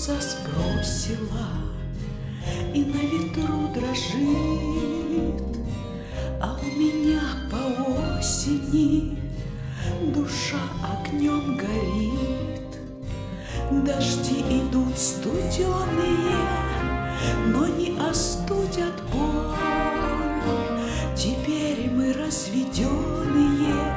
солнце сбросила и на ветру дрожит, а у меня по осени душа огнем горит. Дожди идут студеные, но не остудят боль. Теперь мы разведенные,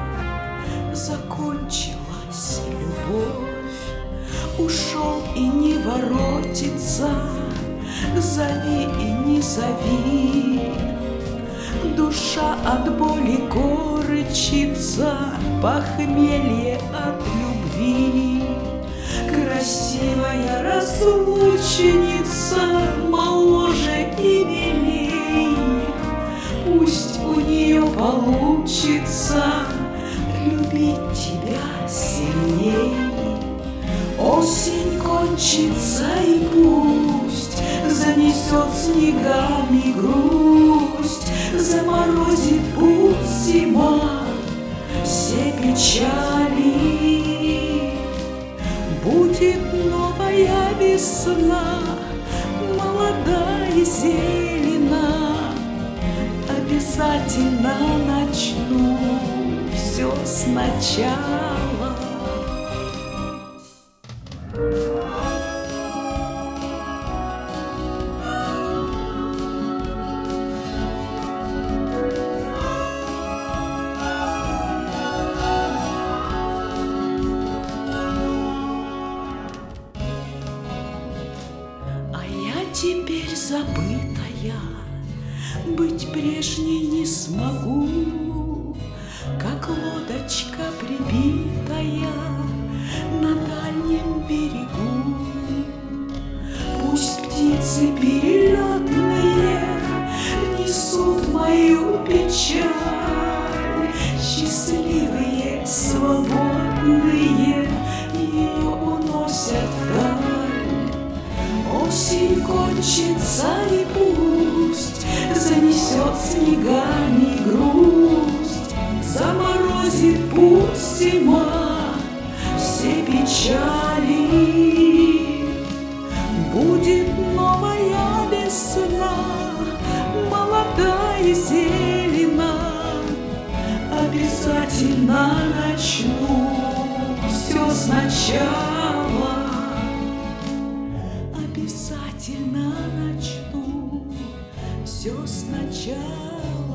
закончилась любовь. Ушел и не воротится, зови и не зови. Душа от боли корчится, похмелье от любви. Красивая разлучница, моложе и милей, пусть у нее получится любить тебя сильней. Осень кончится и пусть занесет снегами грусть, заморозит пусть зима все печали. Будет новая весна, молодая и зелена. Обязательно начну все сначала. Теперь забытая, быть прежней не смогу, как лодочка прибитая на дальнем берегу. Пусть птицы перелетные несут мою печаль, счастливые, свободные ее уносят вдаль. Осень кончится и пусть занесет снегами грусть, заморозит пусть зима все печали. Будет новая весна, молодая и зелена. Обязательно начну все сначала. Обязательно начну все сначала.